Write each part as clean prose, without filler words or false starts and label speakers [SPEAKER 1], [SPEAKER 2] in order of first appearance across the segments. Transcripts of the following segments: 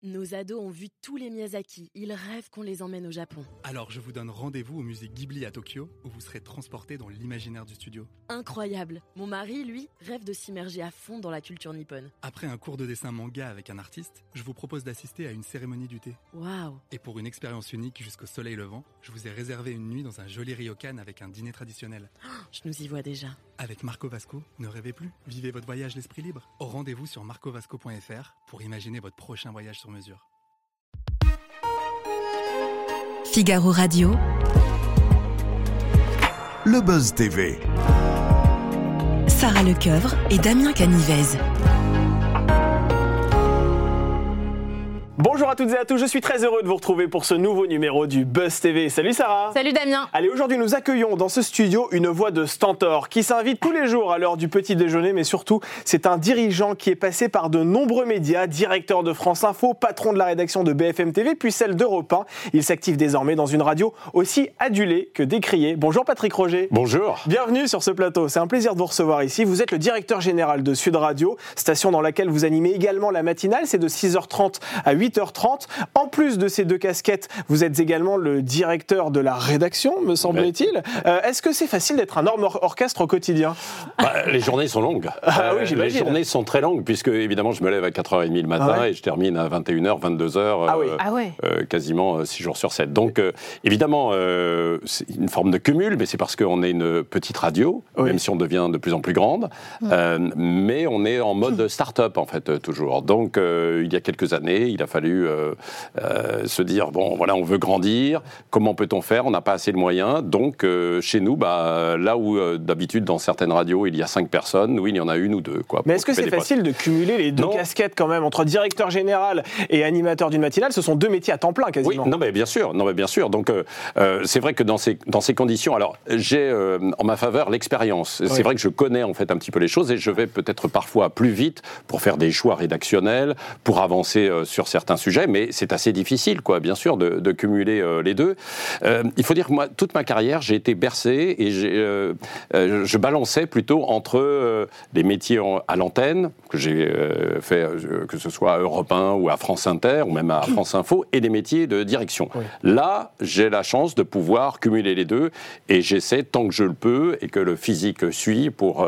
[SPEAKER 1] Nos ados ont vu tous les Miyazaki. Ils rêvent qu'on les emmène au Japon.
[SPEAKER 2] Alors je vous donne rendez-vous au musée Ghibli à Tokyo, où vous serez transportés dans l'imaginaire du studio.
[SPEAKER 1] Incroyable. Mon mari, lui, rêve de s'immerger à fond dans la culture nippone.
[SPEAKER 2] Après un cours de dessin manga avec un artiste, je vous propose d'assister à une cérémonie du thé.
[SPEAKER 1] Waouh.
[SPEAKER 2] Et pour une expérience unique jusqu'au soleil levant, je vous ai réservé une nuit dans un joli ryokan avec un dîner traditionnel.
[SPEAKER 1] Je nous y vois déjà.
[SPEAKER 2] Avec Marco Vasco, ne rêvez plus, vivez votre voyage l'esprit libre. Au rendez-vous sur marcovasco.fr pour imaginer votre prochain voyage sur mesure.
[SPEAKER 3] Figaro Radio,
[SPEAKER 4] Le Buzz TV.
[SPEAKER 3] Sarah Lecoeuvre et Damien Canivez.
[SPEAKER 5] Bonjour à toutes et à tous, je suis très heureux de vous retrouver pour ce nouveau numéro du Buzz TV. Salut Sarah.
[SPEAKER 6] Salut Damien.
[SPEAKER 5] Allez, aujourd'hui nous accueillons dans ce studio une voix de stentor qui s'invite tous les jours à l'heure du petit déjeuner, mais surtout c'est un dirigeant qui est passé par de nombreux médias, directeur de France Info, patron de la rédaction de BFM TV, puis celle d'Europe 1. Il s'active désormais dans une radio aussi adulée que décriée. Bonjour Patrick Roger.
[SPEAKER 7] Bonjour.
[SPEAKER 5] Bienvenue sur ce plateau, c'est un plaisir de vous recevoir ici. Vous êtes le directeur général de Sud Radio, station dans laquelle vous animez également la matinale, c'est de 6h30 à 8h30. En plus de ces deux casquettes, vous êtes également le directeur de la rédaction, me semble-t-il. Est-ce que c'est facile d'être un énorme orchestre au quotidien ?
[SPEAKER 7] Les journées sont longues.
[SPEAKER 5] Oui, j'imagine.
[SPEAKER 7] Les journées sont très longues, puisque évidemment je me lève à 4h30 le matin et je termine à 21h, 22h, quasiment 6 jours sur 7. Donc évidemment, c'est une forme de cumul, mais c'est parce qu'on est une petite radio, même si on devient de plus en plus grande, mais on est en mode start-up en fait, toujours. Donc il y a quelques années, il a fallu se dire, bon voilà, on veut grandir, comment peut-on faire ? On n'a pas assez de moyens, donc chez nous, là où d'habitude dans certaines radios il y a 5 personnes, nous il y en a une ou deux.
[SPEAKER 5] Mais est-ce que c'est facile de cumuler les deux casquettes quand même, entre directeur général et animateur d'une matinale ? Ce sont deux métiers à temps plein quasiment.
[SPEAKER 7] Oui, non mais bien sûr. Donc c'est vrai que dans ces conditions, alors j'ai en ma faveur l'expérience. C'est vrai que je connais en fait un petit peu les choses et je vais peut-être parfois plus vite pour faire des choix rédactionnels, pour avancer sur certains sujets, mais c'est assez difficile, quoi, bien sûr, de cumuler les deux. Il faut dire que moi, toute ma carrière, j'ai été bercé et je balançais plutôt entre les métiers à l'antenne, que j'ai fait, que ce soit à Europe 1 ou à France Inter, ou même à France Info, et des métiers de direction. Oui. Là, j'ai la chance de pouvoir cumuler les deux, et j'essaie, tant que je le peux, et que le physique suit, pour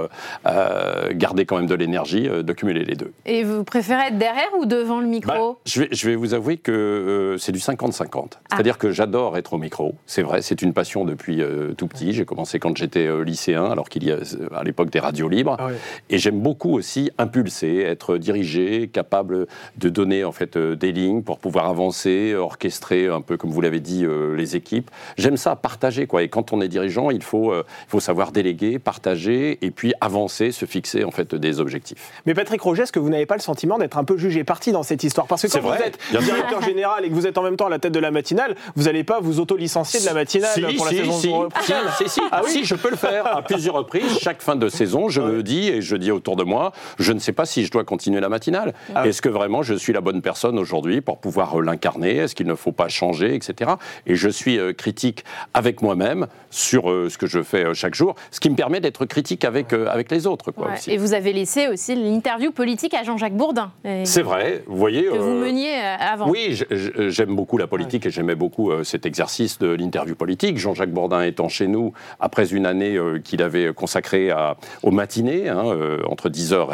[SPEAKER 7] garder quand même de l'énergie, de cumuler les deux.
[SPEAKER 6] Et vous préférez être derrière ou devant le micro ?
[SPEAKER 7] Je vais vous avouer que c'est du 50-50. C'est-à-dire que j'adore être au micro, c'est vrai, c'est une passion depuis tout petit. J'ai commencé quand j'étais lycéen, alors qu'il y a à l'époque des radios libres. Et j'aime beaucoup aussi impulser, être dirigé, capable de donner en fait des lignes pour pouvoir avancer, orchestrer un peu, comme vous l'avez dit, les équipes. J'aime ça, partager, quoi. Et quand on est dirigeant, il faut savoir déléguer, partager, et puis avancer, se fixer en fait des objectifs.
[SPEAKER 5] Mais Patrick Roger, est-ce que vous n'avez pas le sentiment d'être un peu jugé parti dans cette histoire ? Parce que quand vous êtes directeur général et que vous êtes en même temps à la tête de la matinale, vous n'allez pas vous auto-licencier de la matinale pour la saison prochaine.
[SPEAKER 7] Si, je peux le faire à plusieurs reprises. Chaque fin de saison, je me dis, et je dis autour de moi, je ne sais pas si je dois continuer la matinale. Est-ce que vraiment je suis la bonne personne aujourd'hui pour pouvoir l'incarner ? Est-ce qu'il ne faut pas changer, etc. Et je suis critique avec moi-même sur ce que je fais chaque jour, ce qui me permet d'être critique avec les autres. Aussi.
[SPEAKER 6] Et vous avez laissé aussi l'interview politique à Jean-Jacques Bourdin.
[SPEAKER 7] C'est vrai, vous voyez...
[SPEAKER 6] Que vous meniez avant.
[SPEAKER 7] Oui, j'aime beaucoup la politique et j'aimais beaucoup cet exercice de l'interview politique. Jean-Jacques Bourdin étant chez nous, après une année qu'il avait consacrée aux matinées, entre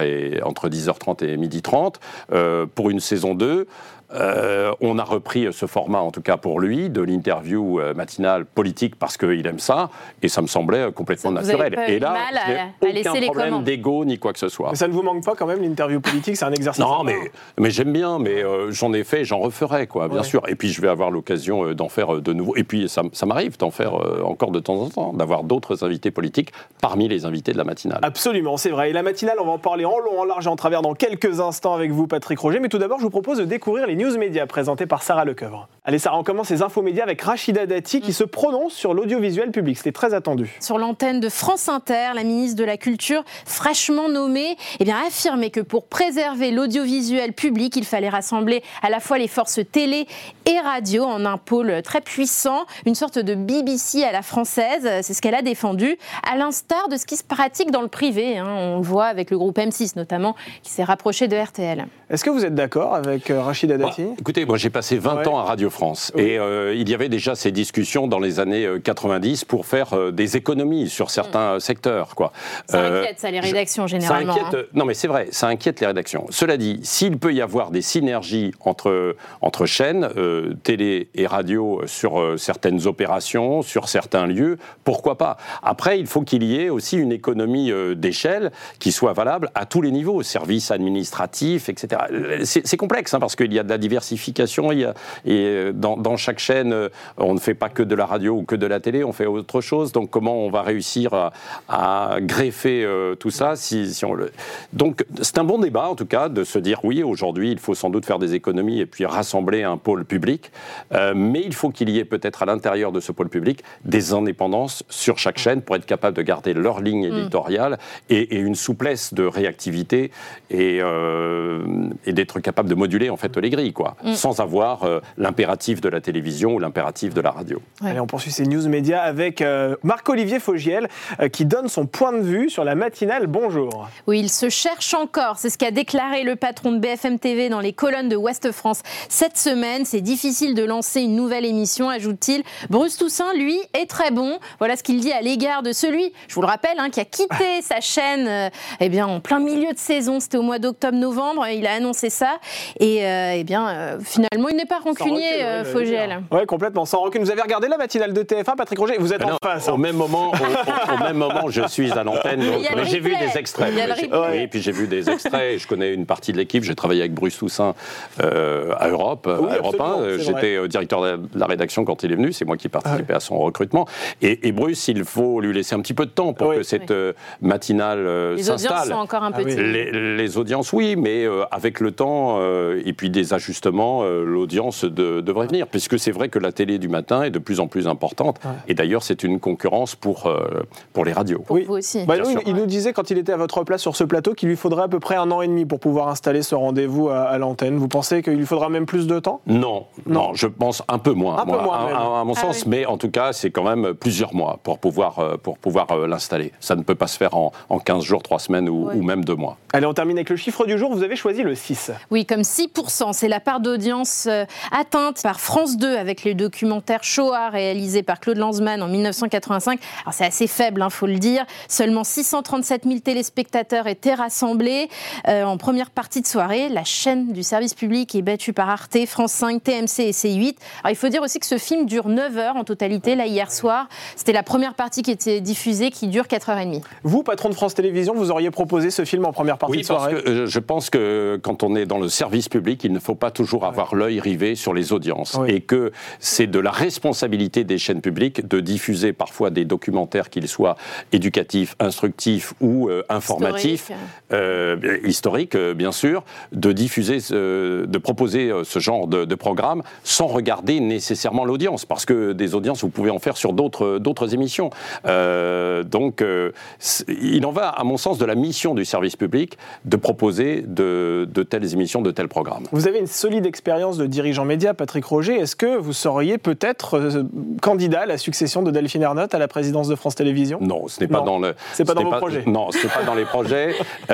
[SPEAKER 7] 10h30 et 12h30, pour une saison 2, on a repris ce format, en tout cas pour lui, de l'interview matinale politique, parce qu'il aime ça, et ça me semblait complètement naturel.
[SPEAKER 6] Et là, je n'ai aucun
[SPEAKER 7] problème d'ego ni quoi que ce soit.
[SPEAKER 5] Mais ça ne vous manque pas quand même, l'interview politique ? C'est un exercice.
[SPEAKER 7] Non, mais j'aime bien, mais j'en ai fait, j'en referai, quoi, bien sûr. Et puis je vais avoir l'occasion d'en faire de nouveau. Et puis ça m'arrive d'en faire encore de temps en temps, d'avoir d'autres invités politiques parmi les invités de la matinale.
[SPEAKER 5] Absolument, c'est vrai. Et la matinale, on va en parler en long, en large et en travers dans quelques instants avec vous, Patrick Roger. Mais tout d'abord, je vous propose de découvrir les news médias présentés par Sarah Lecoeuvre. Allez Sarah, on commence les infos médias avec Rachida Dati qui se prononce sur l'audiovisuel public. C'était très attendu.
[SPEAKER 6] Sur l'antenne de France Inter, la ministre de la Culture, fraîchement nommée, a affirmé que pour préserver l'audiovisuel public, il fallait rassembler à la fois les forces télé et radio en un pôle très puissant, une sorte de BBC à la française. C'est ce qu'elle a défendu, à l'instar de ce qui se pratique dans le privé. On le voit avec le groupe M6 notamment, qui s'est rapproché de RTL.
[SPEAKER 5] Est-ce que vous êtes d'accord avec Rachida Dati ?
[SPEAKER 7] Écoutez, moi j'ai passé 20 ans à Radio France et il y avait déjà ces discussions dans les années 90 pour faire des économies sur certains secteurs.
[SPEAKER 6] Ça inquiète les rédactions généralement.
[SPEAKER 7] Non mais c'est vrai, ça inquiète les rédactions. Cela dit, s'il peut y avoir des synergies entre chaînes, télé et radio sur certaines opérations, sur certains lieux, pourquoi pas ? Après, il faut qu'il y ait aussi une économie d'échelle qui soit valable à tous les niveaux, services administratifs, etc. C'est complexe parce qu'il y a de la diversification, et dans chaque chaîne, on ne fait pas que de la radio ou que de la télé, on fait autre chose. Donc comment on va réussir à greffer tout ça Donc c'est un bon débat en tout cas de se dire oui, aujourd'hui il faut sans doute faire des économies et puis rassembler un pôle public, mais il faut qu'il y ait peut-être à l'intérieur de ce pôle public des indépendances sur chaque chaîne pour être capable de garder leur ligne éditoriale et une souplesse de réactivité et d'être capable de moduler en fait les grilles sans avoir l'impératif de la télévision ou l'impératif de la radio.
[SPEAKER 5] Allez, on poursuit ces news médias avec Marc-Olivier Fogiel qui donne son point de vue sur la matinale Bonjour.
[SPEAKER 6] Oui, il se cherche encore, c'est ce qu'a déclaré le patron de BFM TV dans les colonnes de Ouest France cette semaine. C'est difficile de lancer une nouvelle émission, ajoute-t-il. Bruce Toussaint, lui, est très bon. Voilà ce qu'il dit à l'égard de celui, je vous le rappelle, qui a quitté sa chaîne en plein milieu de saison, c'était au mois d'octobre-novembre, il a annoncé ça. Et finalement, il n'est pas rancunier, Fogiel.
[SPEAKER 5] Oui, complètement, sans rancune. Vous avez regardé la matinale de TF1, Patrick Roger ? Vous êtes en face.
[SPEAKER 7] Au même moment, je suis à l'antenne, mais j'ai vu des extraits. Oui, puis j'ai vu des extraits. Je connais une partie de l'équipe. J'ai travaillé avec Bruce Toussaint à Europe 1. J'étais directeur de la rédaction quand il est venu. C'est moi qui participais à son recrutement. Et Bruce, il faut lui laisser un petit peu de temps pour que cette matinale s'installe.
[SPEAKER 6] Les audiences sont encore un peu petites.
[SPEAKER 7] Les audiences, oui, mais avec le temps et puis des ajustements, l'audience devrait venir. Puisque c'est vrai que la télé du matin est de plus en plus importante. Et d'ailleurs, c'est une concurrence pour les radios.
[SPEAKER 6] Pour vous aussi.
[SPEAKER 5] Il nous disait, quand il était à votre place sur ce plateau, qu'il lui faudrait à peu près 1 an et demi pour pouvoir installer ce rendez-vous à l'antenne. Vous pensez qu'il lui faudra même plus de temps ?
[SPEAKER 7] Non, je pense un peu moins. À mon sens, mais en tout cas, c'est quand même plusieurs mois pour pouvoir l'installer. Ça ne peut pas se faire en 15 jours, 3 semaines ou même 2 mois.
[SPEAKER 5] Allez, on termine avec le chiffre du jour. Vous avez choisi le 6.
[SPEAKER 6] Oui, comme 6%. C'est la part d'audience atteinte par France 2 avec le documentaire Shoah réalisé par Claude Lanzmann en 1985. Alors c'est assez faible, faut le dire. Seulement 637 000 téléspectateurs étaient rassemblés en première partie de soirée. La chaîne du service public est battue par Arte, France 5, TMC et C8. Alors il faut dire aussi que ce film dure 9 heures en totalité. Là, hier soir, c'était la première partie qui était diffusée, qui dure 4h30.
[SPEAKER 5] Vous, patron de France Télévisions, vous auriez proposé ce film en première partie de soirée ?
[SPEAKER 7] Oui, parce que je pense que quand on est dans le service public, il ne faut pas toujours avoir l'œil rivé sur les audiences. Et que c'est de la responsabilité des chaînes publiques de diffuser parfois des documentaires, qu'ils soient éducatifs, instructifs ou informatifs, historiques bien sûr, de diffuser, de proposer ce genre de programme sans regarder nécessairement l'audience, parce que des audiences, vous pouvez en faire sur d'autres émissions. Donc, il en va, à mon sens, de la mission du service public de proposer de telles émissions, de tels programmes.
[SPEAKER 5] Vous avez une solide expérience de dirigeant média, Patrick Roger. Est-ce que vous seriez peut-être candidat à la succession de Delphine Ernotte à la présidence de France Télévisions ?
[SPEAKER 7] Non, ce n'est pas dans le.
[SPEAKER 5] C'est pas dans vos projets.
[SPEAKER 7] Non, ce n'est pas dans les projets.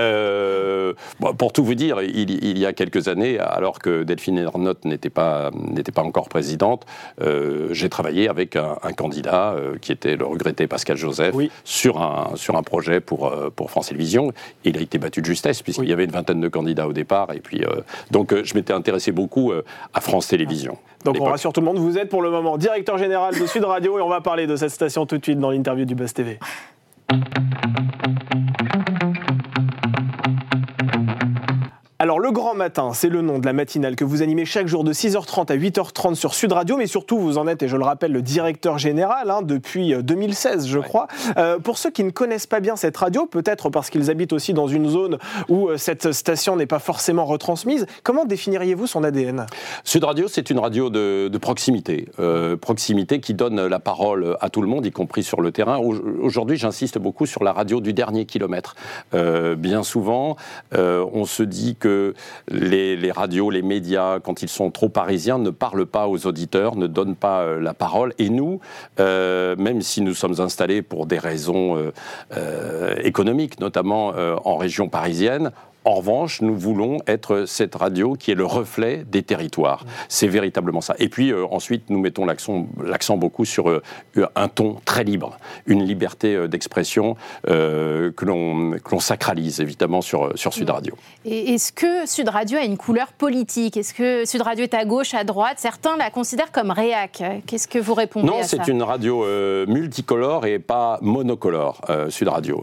[SPEAKER 7] Pour tout vous dire, il y a quelques années, alors que Delphine Ernotte n'était pas encore présidente, j'ai travaillé avec un candidat qui était le regretté Pascal Joseph sur un projet pour France Télévisions. Il a été battu de justesse puisqu'il y avait une vingtaine de candidats au départ. Et puis, donc, je m'étais intéressé beaucoup à France Télévisions.
[SPEAKER 5] Donc on rassure tout le monde, vous êtes pour le moment directeur général de Sud Radio et on va parler de cette station tout de suite dans l'interview du Buzz TV. Alors le grand matin, c'est le nom de la matinale que vous animez chaque jour de 6h30 à 8h30 sur Sud Radio, mais surtout vous en êtes, et je le rappelle, le directeur général depuis 2016, je crois. Pour ceux qui ne connaissent pas bien cette radio, peut-être parce qu'ils habitent aussi dans une zone où cette station n'est pas forcément retransmise, comment définiriez-vous son ADN ?
[SPEAKER 7] Sud Radio, c'est une radio de proximité. Proximité qui donne la parole à tout le monde, y compris sur le terrain. Aujourd'hui, j'insiste beaucoup sur la radio du dernier kilomètre. Bien souvent, on se dit que les radios, les médias, quand ils sont trop parisiens, ne parlent pas aux auditeurs, ne donnent pas la parole. Et nous, même si nous sommes installés pour des raisons économiques, notamment en région parisienne, en revanche, nous voulons être cette radio qui est le reflet des territoires. C'est véritablement ça. Et puis ensuite, nous mettons l'accent beaucoup sur un ton très libre, une liberté d'expression que l'on sacralise évidemment sur Sud Radio.
[SPEAKER 6] Et est-ce que Sud Radio a une couleur politique ? Est-ce que Sud Radio est à gauche, à droite ? Certains la considèrent comme réac. Qu'est-ce que vous répondez à ça ?
[SPEAKER 7] Non, c'est une radio multicolore et pas monocolore, Sud Radio.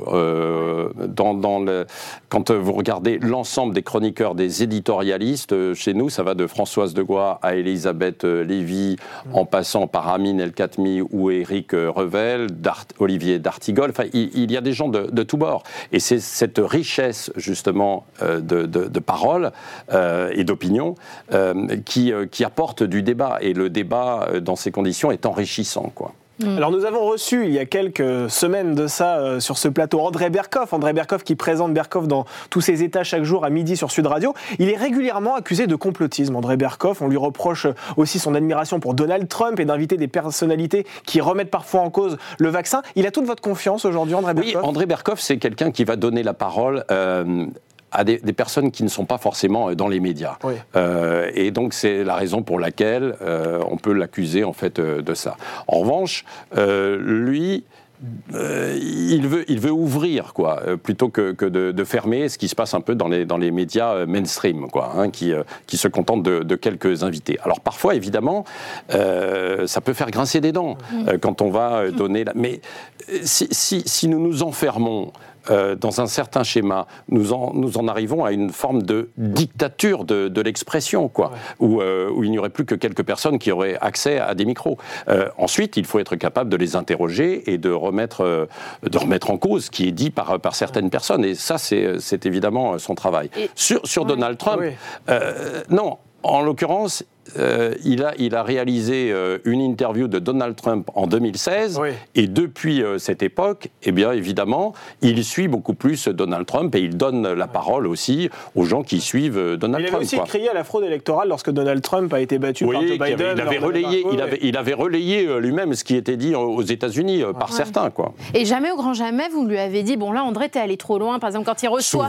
[SPEAKER 7] Quand vous regardez l'ensemble des chroniqueurs, des éditorialistes, chez nous, ça va de Françoise Degois à Elisabeth Lévy, en passant par Amine El-Khatmi ou Éric Revel, Olivier D'Artigol. Enfin, il y a des gens de tous bords. Et c'est cette richesse, justement, de paroles et d'opinions qui apporte du débat. Et le débat, dans ces conditions, est enrichissant, quoi.
[SPEAKER 5] Alors nous avons reçu il y a quelques semaines de ça sur ce plateau André Berkoff qui présente Berkoff dans tous ses états chaque jour à midi sur Sud Radio. Il est régulièrement accusé de complotisme, André Berkoff. On lui reproche aussi son admiration pour Donald Trump et d'inviter des personnalités qui remettent parfois en cause le vaccin. Il a toute votre confiance aujourd'hui, André Berkoff ?
[SPEAKER 7] Oui, André Berkoff, c'est quelqu'un qui va donner la parole à des personnes qui ne sont pas forcément dans les médias. Oui. Et donc, c'est la raison pour laquelle on peut l'accuser, en fait, de ça. En revanche, lui... il veut ouvrir, quoi, plutôt que de fermer ce qui se passe un peu dans les médias mainstream, quoi, hein, qui se contentent de quelques invités. Alors parfois, évidemment, ça peut faire grincer des dents quand on va donner... Mais si nous nous enfermons dans un certain schéma, nous en arrivons à une forme de dictature de l'expression, quoi, où il n'y aurait plus que quelques personnes qui auraient accès à des micros. Ensuite, il faut être capable de les interroger et de remettre en cause ce qui est dit par certaines personnes. Et ça, c'est évidemment son travail. Sur Donald Trump, non, en l'occurrence... il a réalisé une interview de Donald Trump en 2016 et depuis cette époque, eh bien évidemment, il suit beaucoup plus Donald Trump et il donne la parole aussi aux gens qui suivent Donald Trump.
[SPEAKER 5] Il avait aussi crié à la fraude électorale lorsque Donald Trump a été battu par Joe Biden.
[SPEAKER 7] Il avait relayé lui-même ce qui était dit aux États-Unis par certains, quoi.
[SPEAKER 6] Et jamais au grand jamais vous lui avez dit bon là André t'es allé trop loin, par exemple quand il reçoit.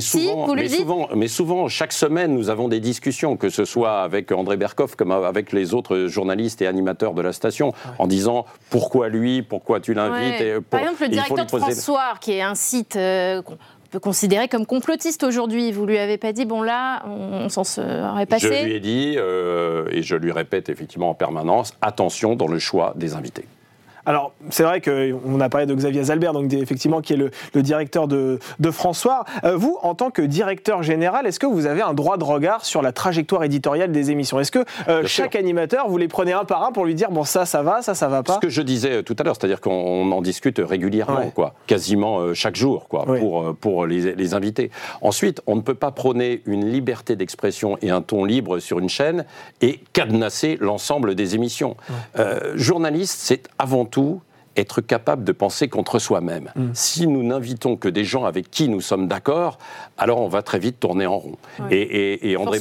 [SPEAKER 7] Souvent, chaque semaine nous avons des discussions, que ce soit avec André Berkoff comme avec les autres journalistes et animateurs de la station, en disant pourquoi lui, pourquoi tu l'invites.
[SPEAKER 6] Par exemple, le directeur de France Soir, qui est un site qu'on peut considérer comme complotiste aujourd'hui, vous lui avez pas dit bon là, on s'en serait passé ?
[SPEAKER 7] Je lui ai dit, et je lui répète effectivement en permanence, attention dans le choix des invités.
[SPEAKER 5] Alors, c'est vrai qu'on a parlé de Xavier Zalbert, donc effectivement, qui est le directeur de François. Vous, en tant que directeur général, est-ce que vous avez un droit de regard sur la trajectoire éditoriale des émissions ? Est-ce que chaque animateur, vous les prenez un par un pour lui dire, bon, ça va, ça va pas ?
[SPEAKER 7] Ce que je disais tout à l'heure, c'est-à-dire qu'on en discute régulièrement, quoi, quasiment chaque jour, quoi, pour les invités. Ensuite, on ne peut pas prôner une liberté d'expression et un ton libre sur une chaîne et cadenasser l'ensemble des émissions. Journaliste, c'est avant tout être capable de penser contre soi-même. Si nous n'invitons que des gens avec qui nous sommes d'accord, alors on va très vite tourner en rond. Et André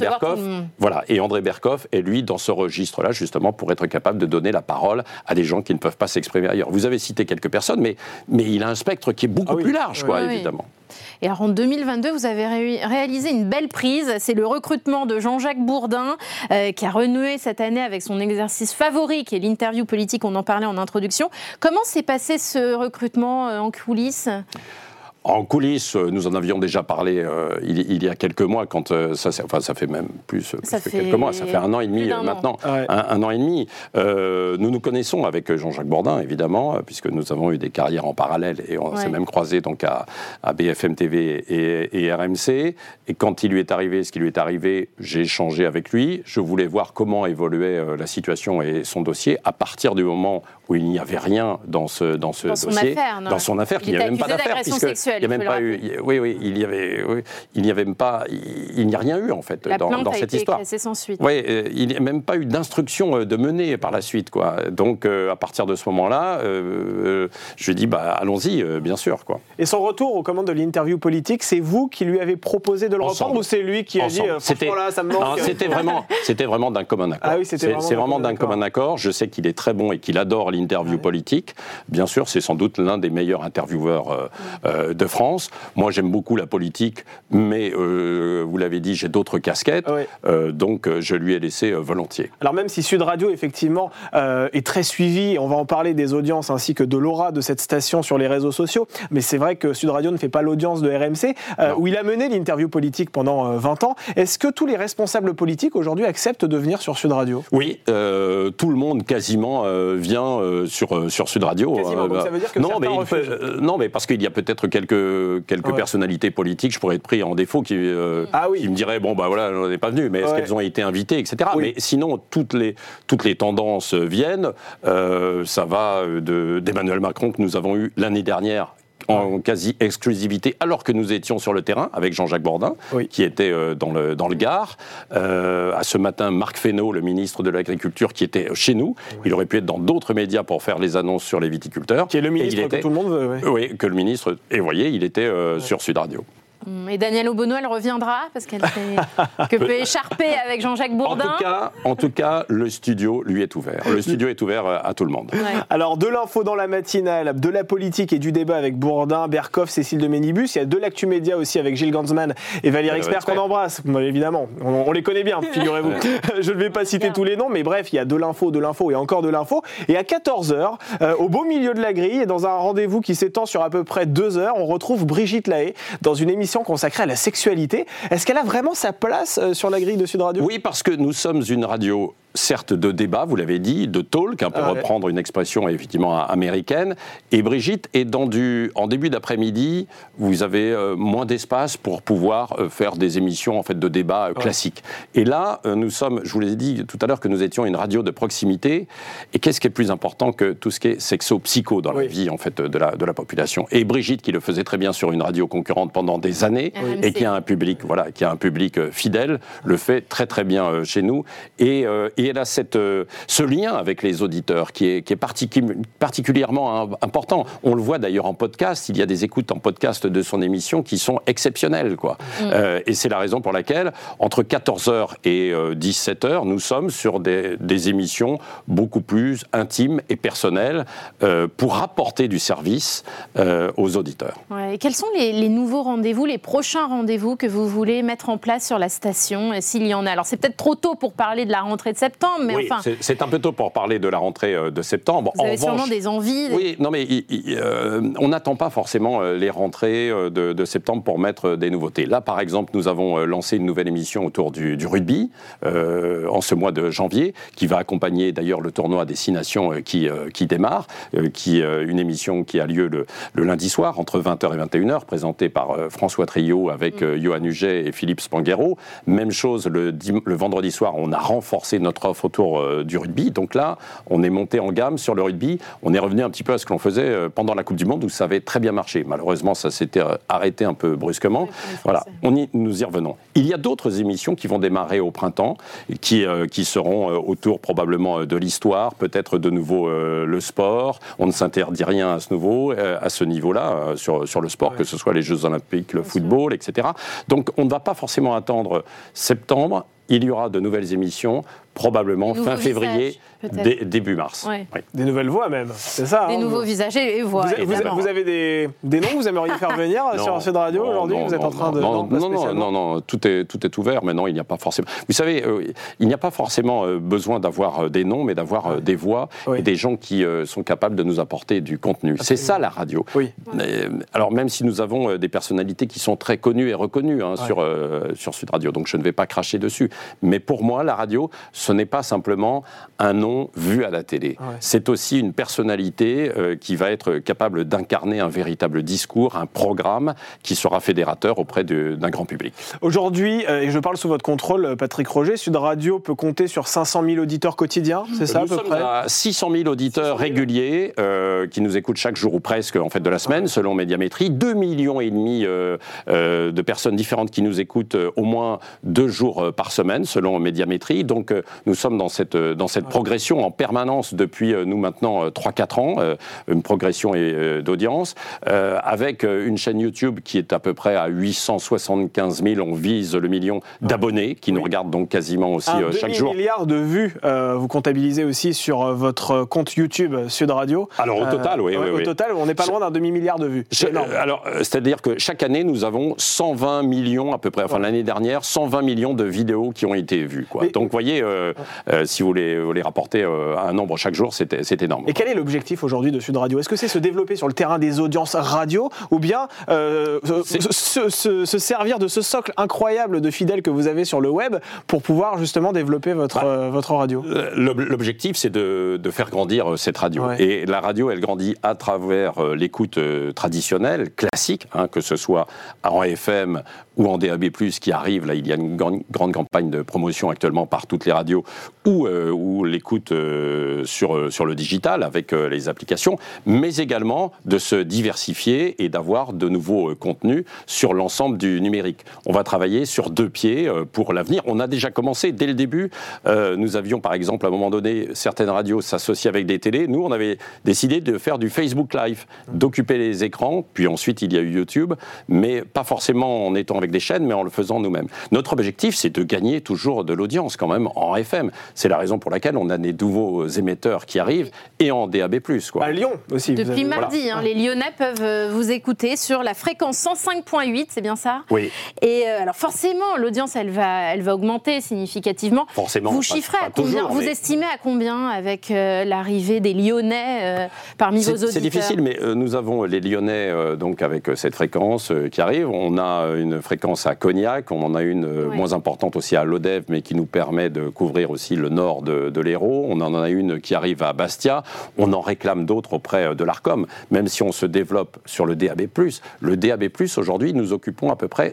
[SPEAKER 7] Berkoff est lui dans ce registre-là, justement, pour être capable de donner la parole à des gens qui ne peuvent pas s'exprimer ailleurs. Vous avez cité quelques personnes, mais il a un spectre qui est beaucoup plus large, évidemment.
[SPEAKER 6] Et alors en 2022, vous avez réalisé une belle prise, c'est le recrutement de Jean-Jacques Bourdin, qui a renoué cette année avec son exercice favori, qui est l'interview politique, on en parlait en introduction. Comment s'est passé ce recrutement en coulisses ?
[SPEAKER 7] En coulisses, nous en avions déjà parlé il y a quelques mois, quand ça fait même plus que quelques mois, ça fait 1 an et demi maintenant, un an et demi. Nous nous connaissons avec Jean-Jacques Bourdin, évidemment, puisque nous avons eu des carrières en parallèle et on s'est même croisés donc à BFM TV et RMC. Et quand il lui est arrivé ce qui lui est arrivé, j'ai échangé avec lui. Je voulais voir comment évoluait la situation et son dossier à partir du moment où il n'y avait rien dans ce dossier, dans son affaire, qu'il n'y avait même pas d'affaire, puisqu'il n'y a même pas eu, il n'y avait même pas, il n'y a rien eu en fait dans cette histoire.
[SPEAKER 6] Sans suite.
[SPEAKER 7] Oui, il n'y a même pas eu d'instruction de mener par la suite, quoi. Donc à partir de ce moment-là, je lui ai dit allons-y, bien sûr, quoi.
[SPEAKER 5] Et son retour aux commandes de l'interview politique, c'est vous qui lui avez proposé de le reprendre ou c'est lui qui a dit franchement là ça me manque?
[SPEAKER 7] C'était vraiment d'un commun accord.
[SPEAKER 5] Ah oui, c'est
[SPEAKER 7] vraiment d'un commun accord. Je sais qu'il est très bon et qu'il adore l'interview politique. Bien sûr, c'est sans doute l'un des meilleurs intervieweurs de France. Moi, j'aime beaucoup la politique, mais vous l'avez dit, j'ai d'autres casquettes, donc je lui ai laissé volontiers.
[SPEAKER 5] Alors même si Sud Radio, effectivement, est très suivi, on va en parler des audiences ainsi que de l'aura de cette station sur les réseaux sociaux, mais c'est vrai que Sud Radio ne fait pas l'audience de RMC, où il a mené l'interview politique pendant 20 ans. Est-ce que tous les responsables politiques aujourd'hui acceptent de venir sur Sud Radio?
[SPEAKER 7] Oui, tout le monde quasiment vient sur Sud Radio.
[SPEAKER 5] Quasiment, donc ça veut dire que
[SPEAKER 7] non, mais parce qu'il y a peut-être quelques personnalités politiques, je pourrais être pris en défaut, qui me diraient on n'est pas venu, mais est-ce qu'elles ont été invitées, etc. Oui. Mais sinon, toutes les tendances viennent. Ça va d'Emmanuel Macron que nous avons eu l'année dernière en quasi-exclusivité, alors que nous étions sur le terrain avec Jean-Jacques Bourdin, qui était dans le Gard. À ce matin, Marc Fesneau, le ministre de l'Agriculture, qui était chez nous. Il aurait pu être dans d'autres médias pour faire les annonces sur les viticulteurs.
[SPEAKER 5] Qui est le ministre que tout le monde veut.
[SPEAKER 7] Oui, que le ministre. Et vous voyez, il était sur Sud Radio.
[SPEAKER 6] Et Danielle Obono, elle reviendra parce qu'elle fait peut écharper avec Jean-Jacques Bourdin.
[SPEAKER 7] En tout cas, le studio lui est ouvert. Le studio est ouvert à tout le monde.
[SPEAKER 6] Ouais.
[SPEAKER 5] Alors, de l'info dans la matinale, de la politique et du débat avec Bourdin, Berkoff, Cécile de Ménibus. Il y a de l'actu média aussi avec Gilles Gansman et Valérie Expert qu'on embrasse. Évidemment, on les connaît bien, figurez-vous. Je ne vais pas citer tous les noms, mais bref, il y a de l'info et encore de l'info. Et à 14h, au beau milieu de la grille, et dans un rendez-vous qui s'étend sur à peu près 2 heures, on retrouve Brigitte Lahaie dans une émission consacrée à la sexualité. Est-ce qu'elle a vraiment sa place sur la grille de Sud Radio ?
[SPEAKER 7] Oui, parce que nous sommes une radio, certes de débat, vous l'avez dit, de talk, pour reprendre une expression effectivement américaine. Et Brigitte est en début d'après-midi, vous avez moins d'espace pour pouvoir faire des émissions en fait de débat classiques. Et là, nous sommes, je vous l'ai dit tout à l'heure, que nous étions une radio de proximité. Et qu'est-ce qui est plus important que tout ce qui est sexo-psycho dans la vie en fait de la population ? Et Brigitte, qui le faisait très bien sur une radio concurrente pendant des années, et qui a un public, fidèle, le fait très très bien chez nous. Et elle a ce lien avec les auditeurs qui est particulièrement important. On le voit d'ailleurs en podcast, il y a des écoutes en podcast de son émission qui sont exceptionnelles, quoi. Et c'est la raison pour laquelle, entre 14h et 17h, nous sommes sur des émissions beaucoup plus intimes et personnelles pour apporter du service aux auditeurs.
[SPEAKER 6] Ouais, et quels sont les nouveaux rendez-vous, les prochains rendez-vous que vous voulez mettre en place sur la station, s'il y en a? Alors c'est peut-être trop tôt pour parler de la rentrée de septembre, mais
[SPEAKER 7] oui, enfin... c'est un peu tôt pour parler de la rentrée de septembre.
[SPEAKER 6] Vous avez sûrement des envies.
[SPEAKER 7] Oui, non mais on n'attend pas forcément les rentrées de septembre pour mettre des nouveautés. Là, par exemple, nous avons lancé une nouvelle émission autour du rugby en ce mois de janvier, qui va accompagner d'ailleurs le tournoi Destination qui démarre, une émission qui a lieu le lundi soir, entre 20h et 21h, présentée par François Trio avec Johan Huget et Philippe Spanghero. Même chose, le vendredi soir, on a renforcé notre offre autour du rugby. Donc là, on est monté en gamme sur le rugby. On est revenu un petit peu à ce que l'on faisait pendant la Coupe du Monde, où ça avait très bien marché. Malheureusement, ça s'était arrêté un peu brusquement. Voilà, nous y revenons. Il y a d'autres émissions qui vont démarrer au printemps, qui seront autour probablement de l'histoire, peut-être de nouveau le sport. On ne s'interdit rien à ce niveau-là, sur le sport, que ce soit les Jeux Olympiques, le football, etc. Donc on ne va pas forcément attendre septembre. Il y aura de nouvelles émissions probablement fin février, début mars.
[SPEAKER 6] Ouais.
[SPEAKER 7] Oui.
[SPEAKER 5] Des nouvelles voix même, c'est ça.
[SPEAKER 6] Des nouveaux visages et voix.
[SPEAKER 5] Vous avez des noms que vous aimeriez faire venir sur Sud Radio aujourd'hui? Vous êtes en train de...
[SPEAKER 7] Non, tout est ouvert. Maintenant, il n'y a pas forcément... Vous savez, il n'y a pas forcément besoin d'avoir des noms, mais d'avoir des voix et des gens qui sont capables de nous apporter du contenu. Absolument. C'est ça la radio. Oui. Alors même si nous avons des personnalités qui sont très connues et reconnues sur Sud Radio, donc je ne vais pas cracher dessus. Mais pour moi, la radio, ce n'est pas simplement un nom vu à la télé. Ouais. C'est aussi une personnalité qui va être capable d'incarner un véritable discours, un programme qui sera fédérateur auprès d'un grand public.
[SPEAKER 5] Aujourd'hui, et je parle sous votre contrôle, Patrick Roger, Sud Radio peut compter sur 500 000 auditeurs quotidiens, c'est ça à peu près?
[SPEAKER 7] Nous sommes à 600 000 auditeurs réguliers qui nous écoutent chaque jour ou presque en fait de la semaine, selon Médiamétrie. 2,5 millions de personnes différentes qui nous écoutent au moins 2 jours par semaine, selon Médiamétrie. Donc nous sommes dans cette progression en permanence depuis nous maintenant 3-4 ans, une progression d'audience, avec une chaîne YouTube qui est à peu près à 875 000, on vise le million d'abonnés qui nous regardent donc quasiment aussi chaque jour.
[SPEAKER 5] 1 milliard de vues, vous comptabilisez aussi sur votre compte YouTube Sud Radio.
[SPEAKER 7] Alors au total, oui.
[SPEAKER 5] Au total, on n'est pas loin d'un demi-milliard de vues.
[SPEAKER 7] Alors, c'est-à-dire que chaque année, nous avons 120 millions à peu près, enfin l'année dernière, 120 millions de vidéos qui ont été vues. Quoi. Donc vous voyez, si vous voulez rapporter un nombre chaque jour, c'est énorme.
[SPEAKER 5] Et quel est l'objectif aujourd'hui de Sud Radio? Est-ce que c'est se développer sur le terrain des audiences radio ou bien se servir de ce socle incroyable de fidèles que vous avez sur le web pour pouvoir justement développer votre radio?
[SPEAKER 7] L'objectif, c'est de faire grandir cette radio. Ouais. Et la radio, elle grandit à travers l'écoute traditionnelle, classique, que ce soit en FM ou en DAB+, qui arrive. Là, il y a une grande campagne de promotion actuellement par toutes les radios, ou l'écoute sur le digital avec les applications, mais également de se diversifier et d'avoir de nouveaux contenus sur l'ensemble du numérique. On va travailler sur 2 pieds pour l'avenir. On a déjà commencé dès le début. Nous avions, par exemple, à un moment donné, certaines radios s'associaient avec des télés. Nous, on avait décidé de faire du Facebook Live, d'occuper les écrans, puis ensuite il y a eu YouTube, mais pas forcément en étant avec des chaînes, mais en le faisant nous-mêmes. Notre objectif, c'est de gagner toujours de l'audience quand même en FM. C'est la raison pour laquelle on a des nouveaux émetteurs qui arrivent et en DAB+. Quoi.
[SPEAKER 5] À Lyon aussi.
[SPEAKER 6] Depuis mardi, les Lyonnais peuvent vous écouter sur la fréquence 105.8, c'est bien ça?
[SPEAKER 7] Oui.
[SPEAKER 6] Et alors forcément, l'audience, elle va augmenter significativement.
[SPEAKER 7] Forcément.
[SPEAKER 6] Vous chiffrez à combien? Toujours, vous estimez à combien avec l'arrivée des Lyonnais parmi vos auditeurs?
[SPEAKER 7] C'est difficile, mais nous avons les Lyonnais donc avec cette fréquence qui arrive. On a une fréquence à Cognac, on en a une moins importante aussi à Lodève, mais qui nous permet de couvrir aussi le nord de l'Hérault. On en a une qui arrive à Bastia. On en réclame d'autres auprès de l'Arcom, même si on se développe sur le DAB+. Le DAB+, aujourd'hui, nous occupons à peu près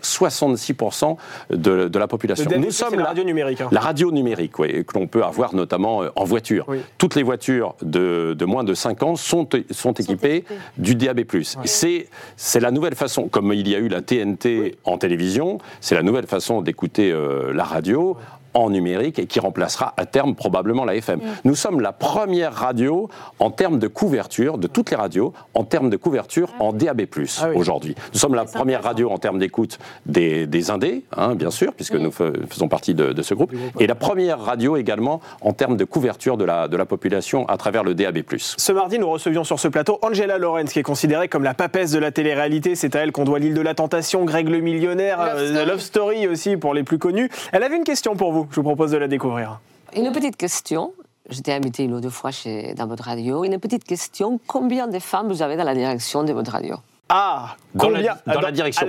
[SPEAKER 7] 66% de la population.
[SPEAKER 5] Nous sommes la radio numérique.
[SPEAKER 7] La radio numérique, oui, que l'on peut avoir notamment en voiture. Oui. Toutes les voitures de moins de 5 ans sont équipées du DAB+. Ouais. C'est la nouvelle façon, comme il y a eu la TNT en télévision, c'est la nouvelle façon d'écouter la radio en numérique et qui remplacera à terme probablement la FM. Nous sommes la première radio en termes de couverture, de toutes les radios, en termes de couverture en DAB+, aujourd'hui. Nous sommes la première radio en termes d'écoute des indés, bien sûr, puisque nous faisons partie de ce groupe, et la première radio également en termes de couverture de la population à travers le DAB+.
[SPEAKER 5] Ce mardi, nous recevions sur ce plateau Angela Laurens, qui est considérée comme la papesse de la télé-réalité. C'est à elle qu'on doit l'île de la Tentation, Greg le Millionnaire, Love Story aussi pour les plus connus. Elle avait une question pour vous. Je vous propose de la découvrir.
[SPEAKER 4] Une petite question. J'étais invitée une ou 2 fois dans votre radio. Une petite question. Combien de femmes vous avez dans la direction de votre radio?
[SPEAKER 5] Ah,
[SPEAKER 7] dans la direction.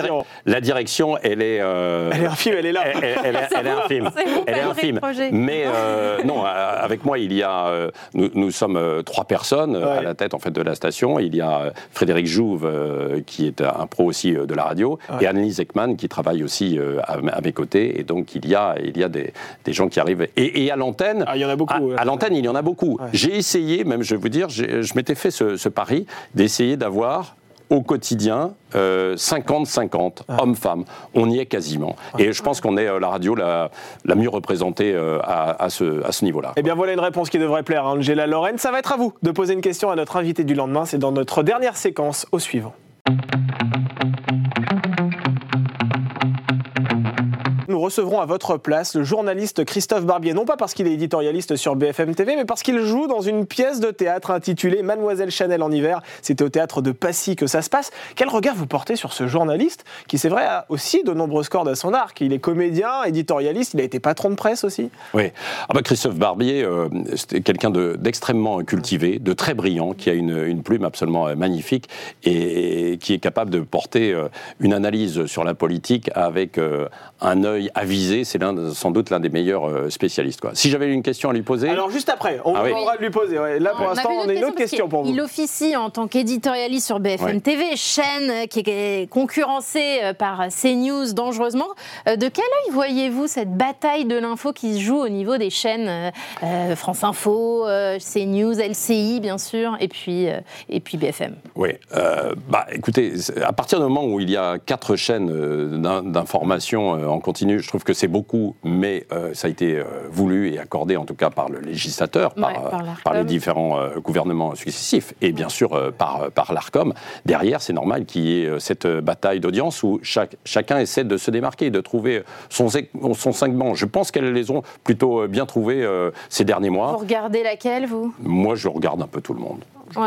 [SPEAKER 7] La direction, elle est...
[SPEAKER 5] Elle est infime, elle est là.
[SPEAKER 7] Elle est infime. Elle est infime. Mais non, avec moi, il y a... Nous sommes 3 personnes à la tête en fait, de la station. Il y a Frédéric Jouve, qui est un pro aussi de la radio, et Annelise Ekman, qui travaille aussi à mes côtés. Et donc, il y a des gens qui arrivent. Et à l'antenne...
[SPEAKER 5] il y en a beaucoup.
[SPEAKER 7] À l'antenne, il y en a beaucoup. Ouais. J'ai essayé, même je vais vous dire, je m'étais fait ce pari d'essayer d'avoir au quotidien, 50-50, hommes-femmes. On y est quasiment. Et je pense qu'on est la radio la mieux représentée à ce niveau-là.
[SPEAKER 5] Eh bien, voilà une réponse qui devrait plaire à Angela Laurens. Ça va être à vous de poser une question à notre invité du lendemain. C'est dans notre dernière séquence, au suivant. Nous recevrons à votre place le journaliste Christophe Barbier, non pas parce qu'il est éditorialiste sur BFM TV, mais parce qu'il joue dans une pièce de théâtre intitulée Mademoiselle Chanel en hiver. C'était au théâtre de Passy que ça se passe. Quel regard vous portez sur ce journaliste qui, c'est vrai, a aussi de nombreuses cordes à son arc? Il est comédien, éditorialiste, il a été patron de presse aussi.
[SPEAKER 7] Oui, Christophe Barbier, c'était quelqu'un d'extrêmement cultivé, de très brillant, qui a une plume absolument magnifique et qui est capable de porter une analyse sur la politique avec un œil avisé. C'est sans doute l'un des meilleurs spécialistes, quoi. Si j'avais une question à lui poser...
[SPEAKER 5] Alors juste après, on aura de lui poser. Ouais. Là pour l'instant, on a une autre question pour vous.
[SPEAKER 6] Il officie en tant qu'éditorialiste sur BFM TV, chaîne qui est concurrencée par CNews dangereusement. De quel œil voyez-vous cette bataille de l'info qui se joue au niveau des chaînes France Info, CNews, LCI bien sûr, et puis BFM?
[SPEAKER 7] Oui, écoutez, à partir du moment où il y a 4 chaînes d'information en continu, je trouve que c'est beaucoup, mais ça a été voulu et accordé en tout cas par le législateur, par les différents gouvernements successifs, et bien sûr par l'Arcom. Derrière, c'est normal qu'il y ait cette bataille d'audience où chacun essaie de se démarquer, de trouver son segment. Je pense qu'elles les ont plutôt bien trouvées ces derniers mois.
[SPEAKER 6] Vous regardez laquelle, vous?
[SPEAKER 7] Moi, je regarde un peu tout le monde.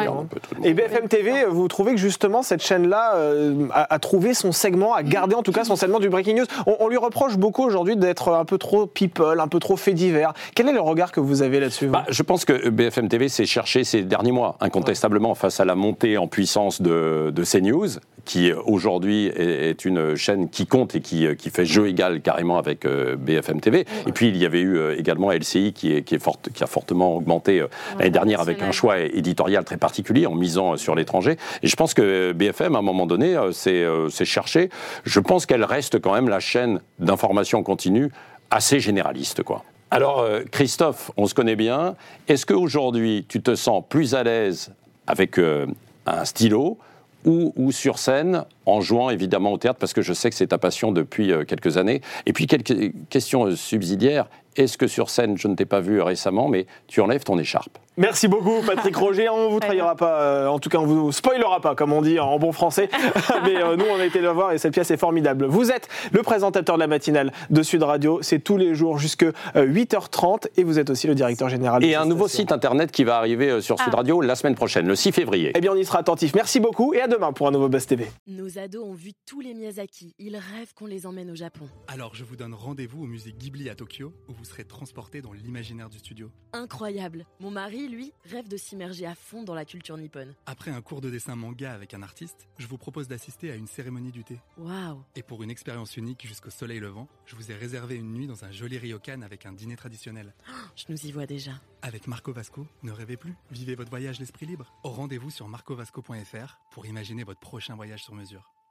[SPEAKER 5] Et BFM TV, vous trouvez que justement cette chaîne-là a trouvé son segment, a gardé en tout cas son segment du breaking news? On lui reproche beaucoup aujourd'hui d'être un peu trop people, un peu trop fait divers. Quel est le regard que vous avez là-dessus?
[SPEAKER 7] Je pense que BFM TV s'est cherché ces derniers mois, incontestablement, face à la montée en puissance de CNews, qui aujourd'hui est une chaîne qui compte et qui fait jeu égal carrément avec BFM TV. Et puis il y avait eu également LCI qui a fortement augmenté l'année dernière avec un choix éditorial très particulier en misant sur l'étranger. Et je pense que BFM, à un moment donné, s'est cherché. Je pense qu'elle reste quand même la chaîne d'information continue assez généraliste, quoi. Alors, Christophe, on se connaît bien. Est-ce qu'aujourd'hui, tu te sens plus à l'aise avec un stylo ou sur scène, en jouant évidemment au théâtre, parce que je sais que c'est ta passion depuis quelques années? Et puis, quelques questions subsidiaires. Est-ce que sur scène, je ne t'ai pas vu récemment, mais tu enlèves ton écharpe?
[SPEAKER 5] Merci beaucoup Patrick Roger, on ne vous trahira pas, en tout cas on ne vous spoilera pas comme on dit en bon français, mais nous on a été le voir et cette pièce est formidable. Vous êtes le présentateur de la matinale de Sud Radio, c'est tous les jours jusqu'à 8h30 et vous êtes aussi le directeur général.
[SPEAKER 7] Et un nouveau site internet qui va arriver sur Sud Radio la semaine prochaine, le 6 février.
[SPEAKER 5] Eh bien on y sera attentif, merci beaucoup et à demain pour un nouveau Buzz TV.
[SPEAKER 1] Nos ados ont vu tous les Miyazaki, ils rêvent qu'on les emmène au Japon.
[SPEAKER 2] Alors je vous donne rendez-vous au musée Ghibli à Tokyo où vous serez transportés dans l'imaginaire du studio.
[SPEAKER 1] Incroyable, mon mari, lui, rêve de s'immerger à fond dans la culture nippone.
[SPEAKER 2] Après un cours de dessin manga avec un artiste, je vous propose d'assister à une cérémonie du thé.
[SPEAKER 1] Waouh!
[SPEAKER 2] Et pour une expérience unique jusqu'au soleil levant, je vous ai réservé une nuit dans un joli ryokan avec un dîner traditionnel.
[SPEAKER 1] Je nous y vois déjà.
[SPEAKER 2] Avec Marco Vasco, ne rêvez plus, vivez votre voyage l'esprit libre. Au rendez-vous sur marcovasco.fr pour imaginer votre prochain voyage sur mesure.